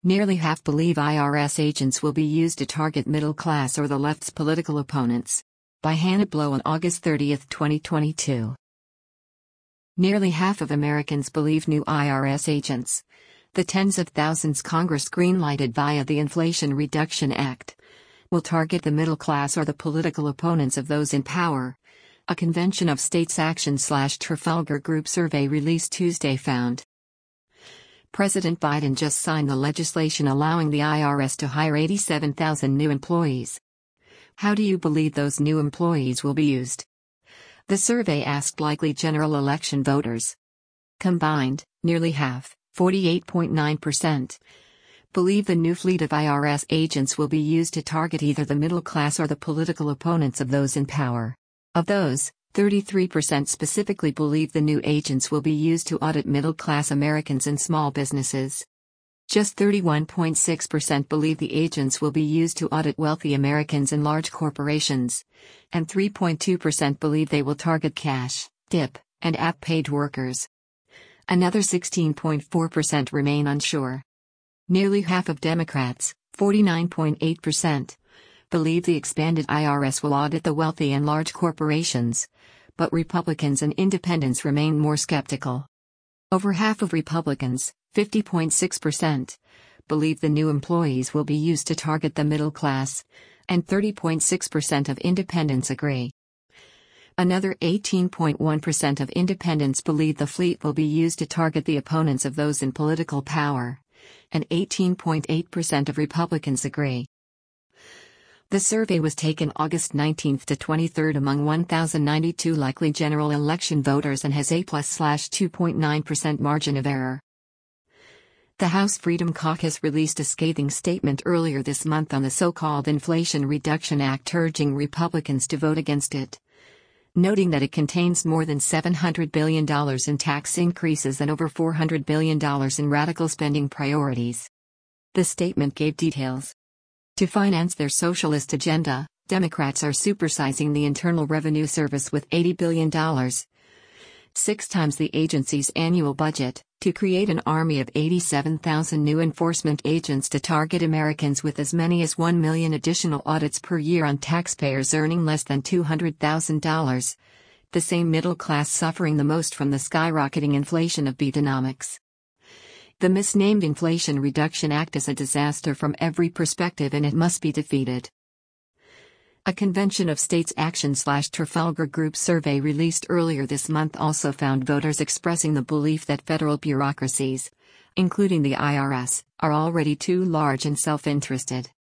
Nearly half believe IRS agents will be used to target middle class or the left's political opponents. By Hannah Blow on August 30, 2022. Nearly half of Americans believe new IRS agents, the tens of thousands Congress greenlighted via the Inflation Reduction Act, will target the middle class or the political opponents of those in power. A Convention of States Action/Trafalgar Group survey released Tuesday found. President Biden just signed the legislation allowing the IRS to hire 87,000 new employees. How do you believe those new employees will be used? The survey asked likely general election voters. Combined, nearly half, 48.9%, believe the new fleet of IRS agents will be used to target either the middle class or the political opponents of those in power. Of those, 33% specifically believe the new agents will be used to audit middle-class Americans and small businesses. Just 31.6% believe the agents will be used to audit wealthy Americans and large corporations, and 3.2% believe they will target cash, tip, and app-paid workers. Another 16.4% remain unsure. Nearly half of Democrats, 49.8%, believe the expanded IRS will audit the wealthy and large corporations, but Republicans and independents remain more skeptical. Over half of Republicans, 50.6%, believe the new employees will be used to target the middle class, and 30.6% of independents agree. Another 18.1% of independents believe the fleet will be used to target the opponents of those in political power, and 18.8% of Republicans agree. The survey was taken August 19 to 23 among 1,092 likely general election voters and has A+/2.9% margin of error. The House Freedom Caucus released a scathing statement earlier this month on the so-called Inflation Reduction Act urging Republicans to vote against it, noting that it contains more than $700 billion in tax increases and over $400 billion in radical spending priorities. The statement gave details. To finance their socialist agenda, Democrats are supersizing the Internal Revenue Service with $80 billion, 6 times the agency's annual budget, to create an army of 87,000 new enforcement agents to target Americans with as many as 1 million additional audits per year on taxpayers earning less than $200,000, the same middle class suffering the most from the skyrocketing inflation of Bidenomics. The misnamed Inflation Reduction Act is a disaster from every perspective and it must be defeated. A Convention of States Action/Trafalgar Group survey released earlier this month also found voters expressing the belief that federal bureaucracies, including the IRS, are already too large and self-interested.